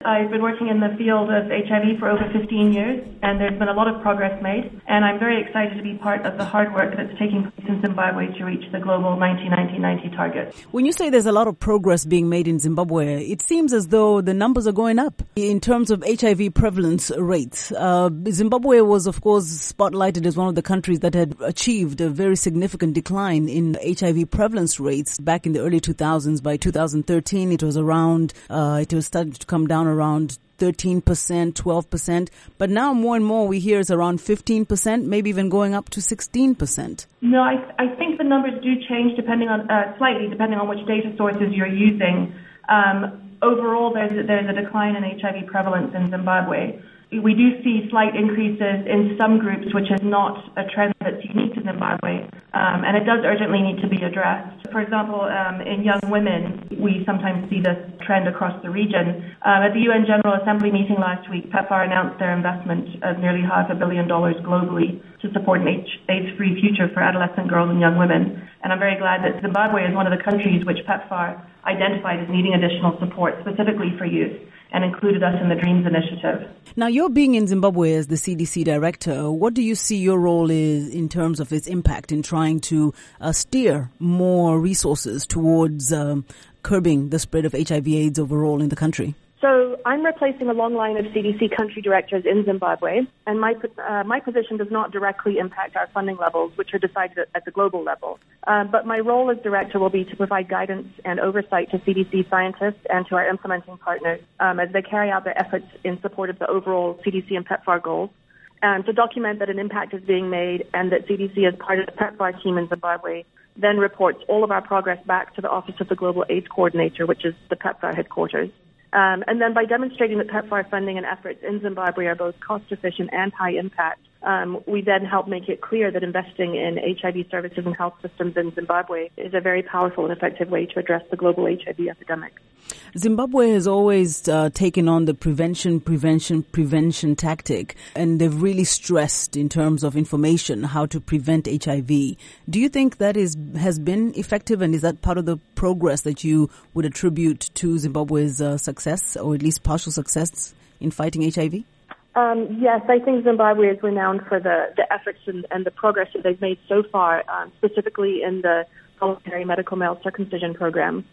I've been working in the field of HIV for over 15 years, and there's been a lot of progress made, and I'm very excited to be part of the hard work that's taking place in Zimbabwe to reach the global 90-90-90 target. When you say there's a lot of progress being made in Zimbabwe, it seems as though the numbers are going up in terms of HIV prevalence rates. Zimbabwe was, of course, spotlighted as one of the countries that had achieved a very significant decline in HIV prevalence rates back in the early 2000s. By 2013, it was starting to come down around 13%, 12%. But now more and more we hear it's around 15%, maybe even going up to 16%. No, I think the numbers do change slightly depending on which data sources you're using. Overall, there's a decline in HIV prevalence in Zimbabwe. We do see slight increases in some groups, which is not a trend that's unique to Zimbabwe, and it does urgently need to be addressed. For example, in young women, we sometimes see this trend across the region. At the UN General Assembly meeting last week, PEPFAR announced their investment of nearly $500 million globally to support an AIDS-free future for adolescent girls and young women. And I'm very glad that Zimbabwe is one of the countries which PEPFAR identified as needing additional support specifically for youth, and included us in the DREAMS initiative. Now, you're being in Zimbabwe as the CDC director. What do you see your role is in terms of its impact in trying to steer more resources towards curbing the spread of HIV/AIDS overall in the country? So I'm replacing a long line of CDC country directors in Zimbabwe, and my position does not directly impact our funding levels, which are decided at the global level. But my role as director will be to provide guidance and oversight to CDC scientists and to our implementing partners as they carry out their efforts in support of the overall CDC and PEPFAR goals, and to document that an impact is being made and that CDC, as part of the PEPFAR team in Zimbabwe, then reports all of our progress back to the Office of the Global AIDS Coordinator, which is the PEPFAR headquarters. And then by demonstrating that PEPFAR funding and efforts in Zimbabwe are both cost-efficient and high impact, we then help make it clear that investing in HIV services and health systems in Zimbabwe is a very powerful and effective way to address the global HIV epidemic. Zimbabwe has always taken on the prevention tactic, and they've really stressed in terms of information how to prevent HIV. Do you think that has been effective, and is that part of the progress that you would attribute to Zimbabwe's success, or at least partial success in fighting HIV? Yes, I think Zimbabwe is renowned for the efforts and the progress that they've made so far, specifically in the voluntary medical male circumcision program.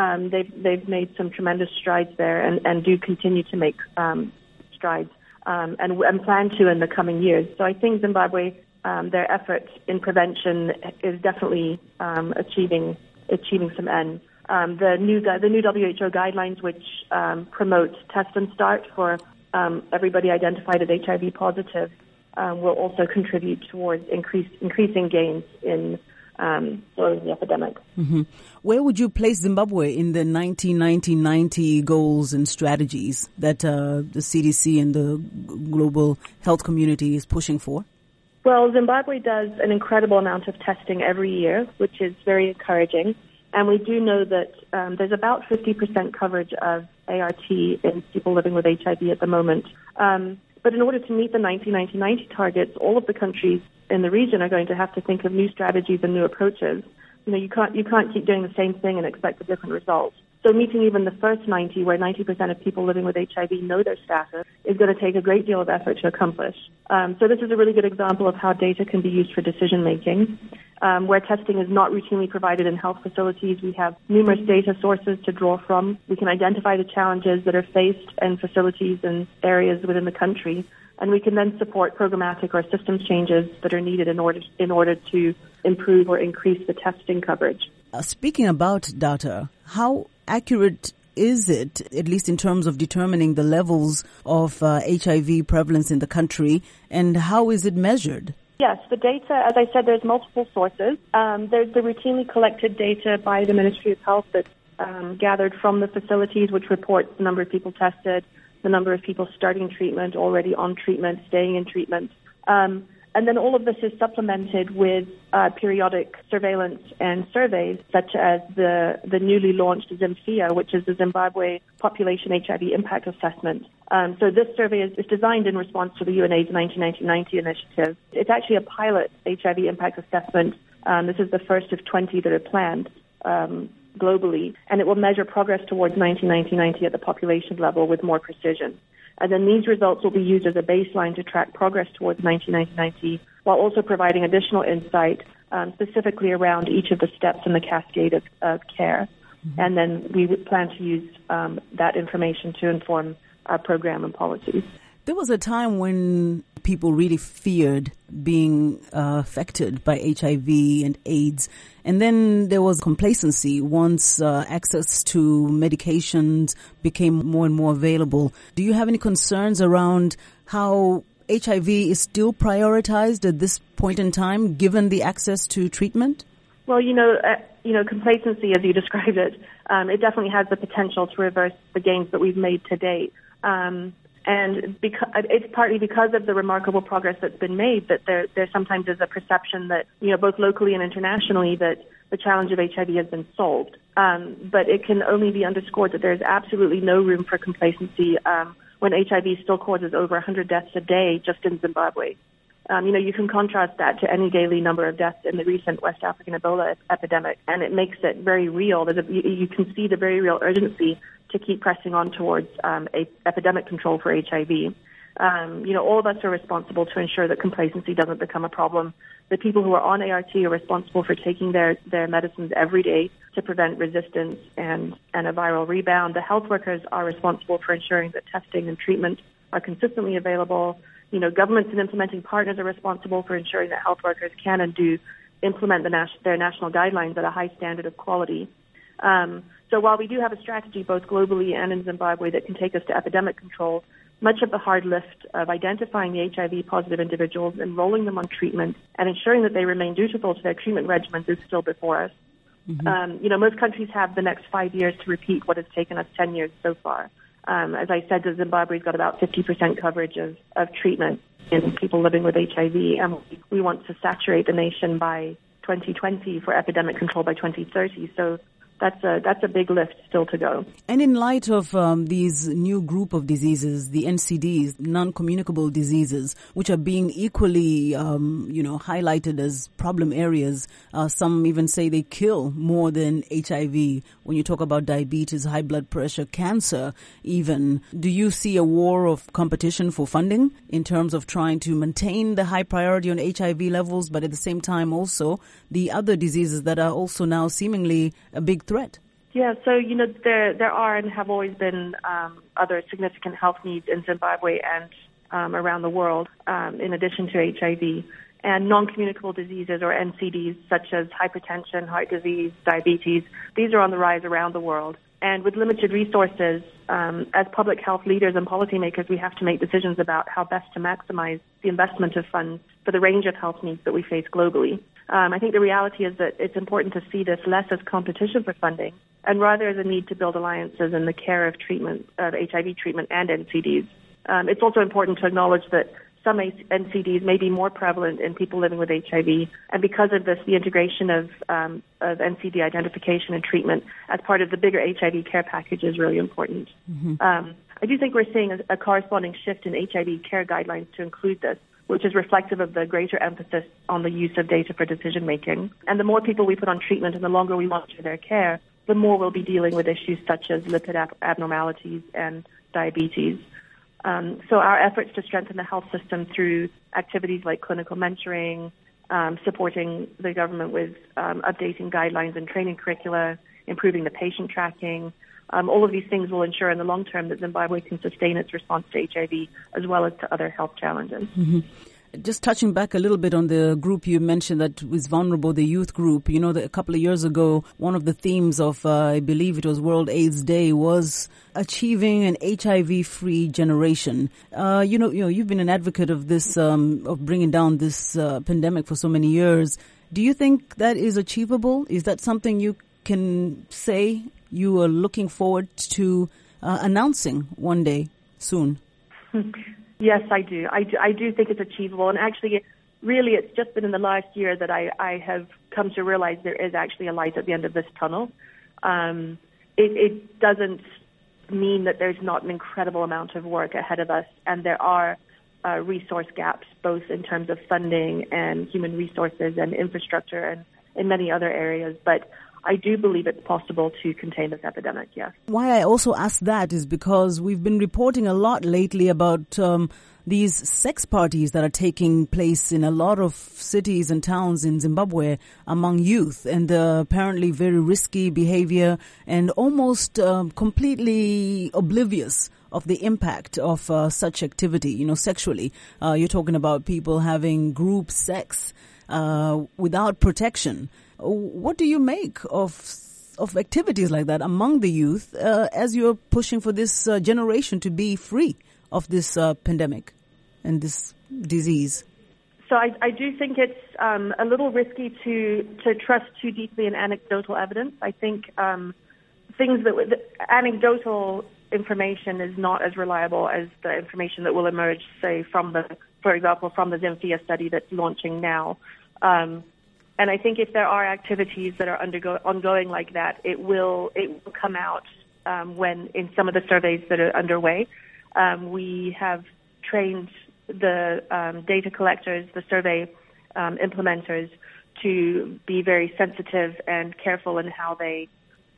They've made some tremendous strides there and do continue to make strides and plan to in the coming years. So I think Zimbabwe, their efforts in prevention is definitely achieving some ends. The new WHO guidelines, which promote test and start for everybody identified as HIV positive, will also contribute towards increasing gains in slowing the epidemic. Mm-hmm. Where would you place Zimbabwe in the 90-90-90 goals and strategies that the CDC and the global health community is pushing for? Well, Zimbabwe does an incredible amount of testing every year, which is very encouraging. And we do know that there's about 50% coverage of ART in people living with HIV at the moment. But in order to meet the 90-90-90 targets, all of the countries in the region are going to have to think of new strategies and new approaches. You can't keep doing the same thing and expect a different result. So meeting even the first 90, where 90% of people living with HIV know their status, is going to take a great deal of effort to accomplish. So this is a really good example of how data can be used for decision making. Where testing is not routinely provided in health facilities, we have numerous data sources to draw from. We can identify the challenges that are faced in facilities and areas within the country, and we can then support programmatic or systems changes that are needed in order to improve or increase the testing coverage. Speaking about data, how accurate is it, at least in terms of determining the levels of HIV prevalence in the country, and how is it measured? Yes, the data, as I said, there's multiple sources. There's the routinely collected data by the Ministry of Health that's gathered from the facilities, which reports the number of people tested, the number of people starting treatment, already on treatment, staying in treatment. And then all of this is supplemented with periodic surveillance and surveys, such as the newly launched ZIMFIA, which is the Zimbabwe Population HIV Impact Assessment. So this survey is designed in response to the UNAIDS 90-90-90 initiative. It's actually a pilot HIV impact assessment. This is the first of 20 that are planned. globally, and it will measure progress towards 1990 at the population level with more precision. And then these results will be used as a baseline to track progress towards 1990, while also providing additional insight specifically around each of the steps in the cascade of care. Mm-hmm. And then we plan to use that information to inform our program and policies. There was a time when people really feared being affected by HIV and AIDS. And then there was complacency once access to medications became more and more available. Do you have any concerns around how HIV is still prioritized at this point in time, given the access to treatment? Well, complacency, as you described it, it definitely has the potential to reverse the gains that we've made to date. And it's partly because of the remarkable progress that's been made that there sometimes is a perception that, both locally and internationally, that the challenge of HIV has been solved. But it can only be underscored that there's absolutely no room for complacency when HIV still causes over 100 deaths a day just in Zimbabwe. You can contrast that to any daily number of deaths in the recent West African Ebola epidemic, and it makes it very real. You can see the very real urgency to keep pressing on towards epidemic control for HIV. All of us are responsible to ensure that complacency doesn't become a problem. The people who are on ART are responsible for taking their medicines every day to prevent resistance and a viral rebound. The health workers are responsible for ensuring that testing and treatment are consistently available. Governments and implementing partners are responsible for ensuring that health workers can and do implement their national guidelines at a high standard of quality. So while we do have a strategy both globally and in Zimbabwe that can take us to epidemic control, much of the hard lift of identifying the HIV-positive individuals, enrolling them on treatment, and ensuring that they remain dutiful to their treatment regimens is still before us. Mm-hmm. Most countries have the next 5 years to repeat what has taken us 10 years so far. As I said, Zimbabwe's got about 50% coverage of treatment in people living with HIV, and we want to saturate the nation by 2020 for epidemic control by 2030. So that's a big lift still to go. And in light of these new group of diseases, the NCDs, non-communicable diseases, which are being equally, highlighted as problem areas, some even say they kill more than HIV. When you talk about diabetes, high blood pressure, cancer, even, do you see a war of competition for funding in terms of trying to maintain the high priority on HIV levels, but at the same time also the other diseases that are also now seemingly a big threat? Yeah, so, there are and have always been other significant health needs in Zimbabwe and around the world, in addition to HIV. And non-communicable diseases, or NCDs, such as hypertension, heart disease, diabetes, these are on the rise around the world. And with limited resources, as public health leaders and policymakers, we have to make decisions about how best to maximize the investment of funds for the range of health needs that we face globally. I think the reality is that it's important to see this less as competition for funding and rather as a need to build alliances in the care of HIV treatment and NCDs. It's also important to acknowledge that some NCDs may be more prevalent in people living with HIV, and because of this, the integration of NCD identification and treatment as part of the bigger HIV care package is really important. Mm-hmm. I do think we're seeing a corresponding shift in HIV care guidelines to include this, which is reflective of the greater emphasis on the use of data for decision-making. And the more people we put on treatment and the longer we monitor their care, the more we'll be dealing with issues such as lipid abnormalities and diabetes. So our efforts to strengthen the health system through activities like clinical mentoring, supporting the government with updating guidelines and training curricula, improving the patient tracking, all of these things will ensure in the long term that Zimbabwe can sustain its response to HIV as well as to other health challenges. Mm-hmm. Just touching back a little bit on the group you mentioned that was vulnerable, the youth group. A couple of years ago, one of the themes of, I believe it was World AIDS Day, was achieving an HIV-free generation. You've been an advocate of this, of bringing down this pandemic for so many years. Do you think that is achievable? Is that something you can say you are looking forward to announcing one day soon? Yes, I do. I do think it's achievable. And actually, really, it's just been in the last year that I have come to realize there is actually a light at the end of this tunnel. It doesn't mean that there's not an incredible amount of work ahead of us, and there are resource gaps, both in terms of funding and human resources and infrastructure and in many other areas. But I do believe it's possible to contain this epidemic, yes. Why I also ask that is because we've been reporting a lot lately about these sex parties that are taking place in a lot of cities and towns in Zimbabwe among youth, and apparently very risky behavior and almost completely oblivious of the impact of such activity, sexually. You're talking about people having group sex without protection. What do you make of activities like that among the youth as you're pushing for this generation to be free of this pandemic and this disease? So I do think it's a little risky to trust too deeply in anecdotal evidence. I think anecdotal information is not as reliable as the information that will emerge, say, for example, from the Zymphia study that's launching now. And I think if there are activities that are ongoing like that, it will come out when in some of the surveys that are underway. We have trained the data collectors, the survey implementers, to be very sensitive and careful in how they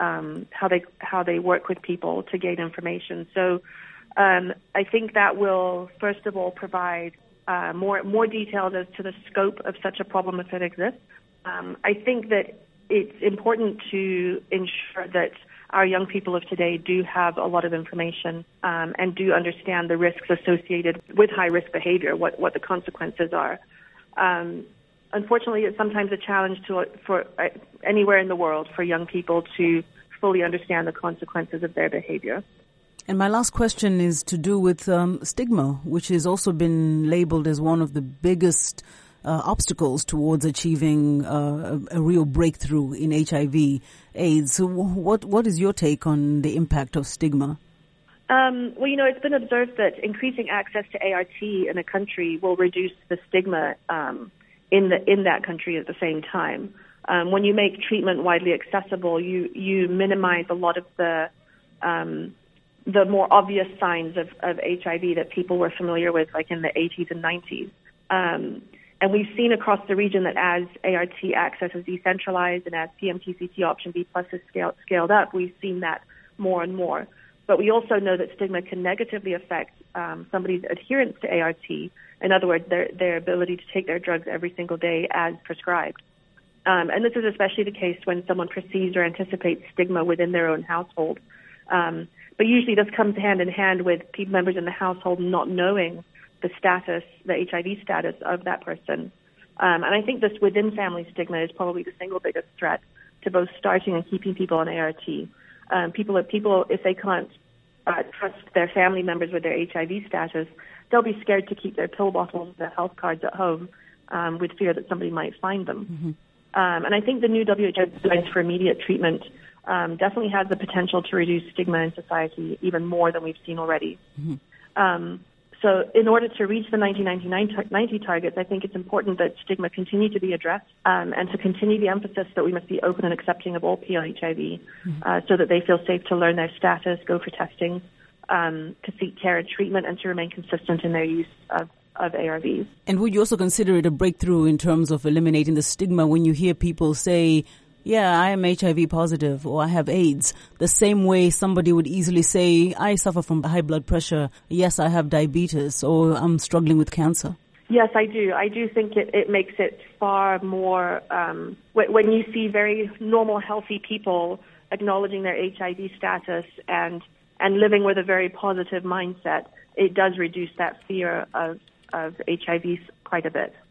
work with people to gain information. So I think that will, first of all, provide more details as to the scope of such a problem if it exists. I think that it's important to ensure that our young people of today do have a lot of information and do understand the risks associated with high-risk behavior, what the consequences are. Unfortunately, it's sometimes a challenge for anywhere in the world for young people to fully understand the consequences of their behavior. And my last question is to do with stigma, which has also been labeled as one of the biggest obstacles towards achieving a real breakthrough in HIV/AIDS. So what is your take on the impact of stigma? Well, it's been observed that increasing access to ART in a country will reduce the stigma in that country at the same time. When you make treatment widely accessible, you minimize a lot of the more obvious signs of HIV that people were familiar with, like in the 80s and 90s. And we've seen across the region that as ART access is decentralized and as PMTCT option B+ is scaled up, we've seen that more and more. But we also know that stigma can negatively affect somebody's adherence to ART. In other words, their ability to take their drugs every single day as prescribed. And this is especially the case when someone perceives or anticipates stigma within their own household. But usually this comes hand in hand with members in the household not knowing the HIV status of that person. And I think this within family stigma is probably the single biggest threat to both starting and keeping people on ART. People, if they can't trust their family members with their HIV status, they'll be scared to keep their pill bottles, their health cards at home with fear that somebody might find them. Mm-hmm. And I think the new WHO guidelines for immediate treatment definitely has the potential to reduce stigma in society even more than we've seen already. Mm-hmm. So in order to reach the 1990 targets, I think it's important that stigma continue to be addressed and to continue the emphasis that we must be open and accepting of all HIV so that they feel safe to learn their status, go for testing, to seek care and treatment, and to remain consistent in their use of ARVs. And would you also consider it a breakthrough in terms of eliminating the stigma when you hear people say, yeah, I am HIV positive or I have AIDS, the same way somebody would easily say, I suffer from high blood pressure, yes, I have diabetes, or I'm struggling with cancer? Yes, I do. I do think it makes it far more, when you see very normal, healthy people acknowledging their HIV status and living with a very positive mindset, it does reduce that fear of HIV quite a bit.